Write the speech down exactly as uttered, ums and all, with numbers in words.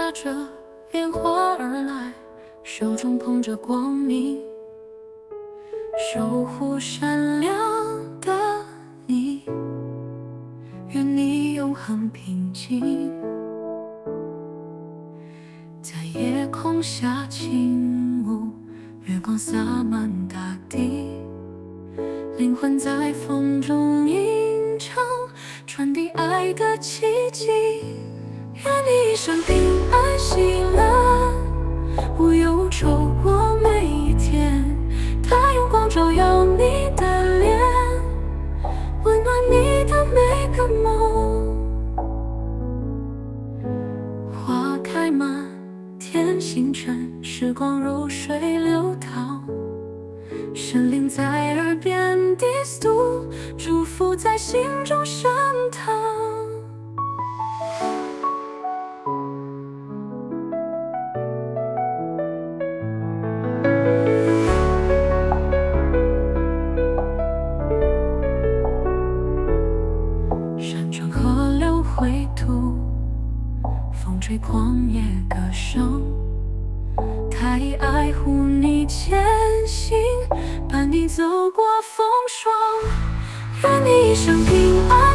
踏着莲花而来，手中捧着光明，守护善良的你，愿你永恒平静。在夜空下轻舞，月光洒满大地，灵魂在风中吟唱，传递爱的奇迹。愿你一生平安喜乐，无忧愁过每一天。它用光照耀你的脸，温暖你的每个梦。花开满天星辰，时光如水流淌，神灵在耳边低诉，祝福在心中升腾。山川河流绘图，风吹旷野歌声，他以爱护你前行，伴你走过风霜。愿你一生平安